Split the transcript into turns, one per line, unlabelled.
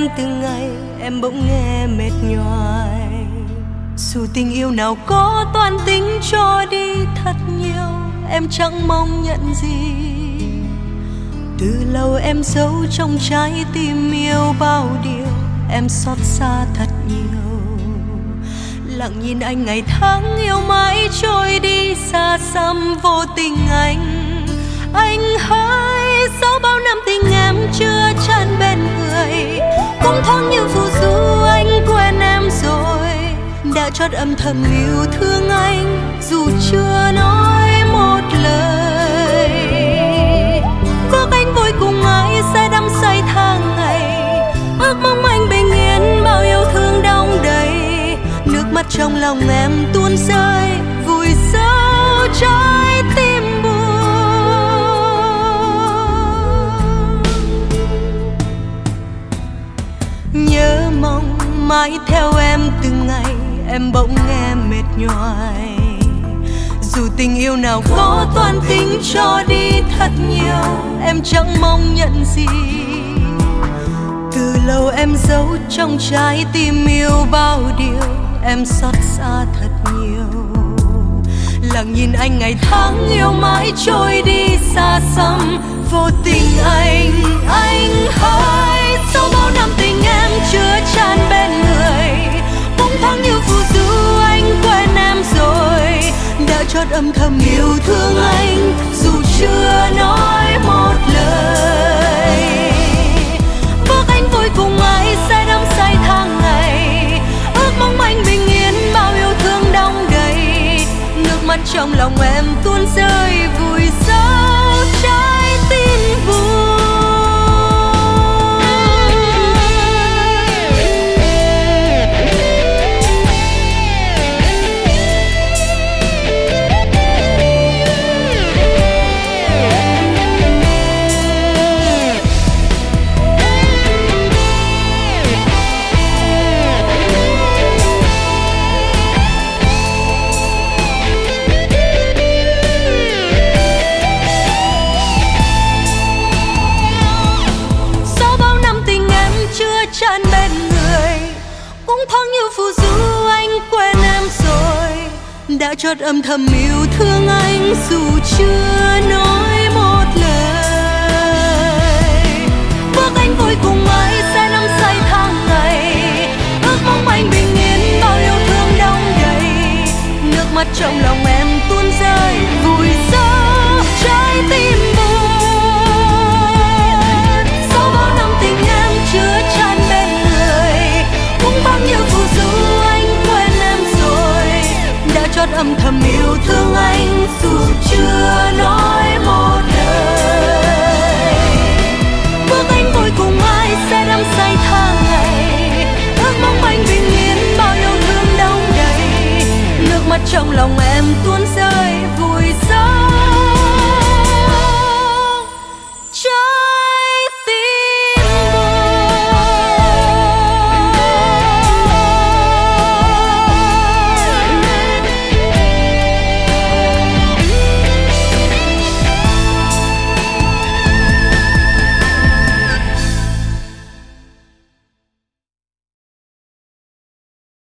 em từng ngày em bỗng nghe mệt nhoài. Dù tình yêu nào có toan tính cho đi thật nhiều, em chẳng mong nhận gì. Từ lâu em giấu trong trái tim yêu bao điều, em xót xa thật nhiều. Lặng nhìn anh ngày tháng yêu mãi trôi đi xa xăm vô tình anh hỡi, dẫu bao năm tình em chưa chân bên người, cũng thoáng như phù du anh quên em rồi. Đã chót âm thầm yêu thương anh dù chưa nói một lời. Bước anh vui cùng ai sẽ đắm say tháng ngày, ước mong anh bình yên bao yêu thương đong đầy. Nước mắt trong lòng em tuôn rơi vùi sâu trái tim buồn. Nhớ mong mãi theo em từng ngày, em bỗng nghe mệt nhoài. Dù tình yêu nào có toan tính cho đi thật nhiều, em chẳng mong nhận gì. Từ lâu em giấu trong trái tim yêu bao điều, em xót xa thật nhiều. Lặng nhìn anh ngày tháng yêu mãi trôi đi xa xăm vô tình anh hỡi, sau bao năm tình em chưa chan bên người, cũng thoáng như phù du anh quên em rồi. Đã chót âm thầm yêu thương anh dù chưa nói một lời. Bước anh vui cùng ai sẽ đắm say tháng ngày, ước mong anh bình yên bao yêu thương đong đầy. Nước mắt trong lòng em tuôn rơi vùi sâu trái tim buồn. Chân bên người, cũng thoáng như phù du anh quên em rồi. Đã chót âm thầm yêu thương anh dù chưa nói một lời. Bước anh vui cùng ai sẽ nắm say tháng ngày, ước mong anh bình yên bao yêu thương đong đầy. Nước mắt trong lòng em tuôn rơi vùi sâu trái tim buồn. Sau bao năm tình em chưa chan bên người, cũng bao nhiêu phù du anh quên em rồi. Đã chót âm thầm yêu thương anh dù chưa nói một lời. Bước anh vui cùng ai sẽ đắm say tháng ngày, ước mong anh bình yên bao yêu thương đong đầy. Nước mắt trong lòng em tuôn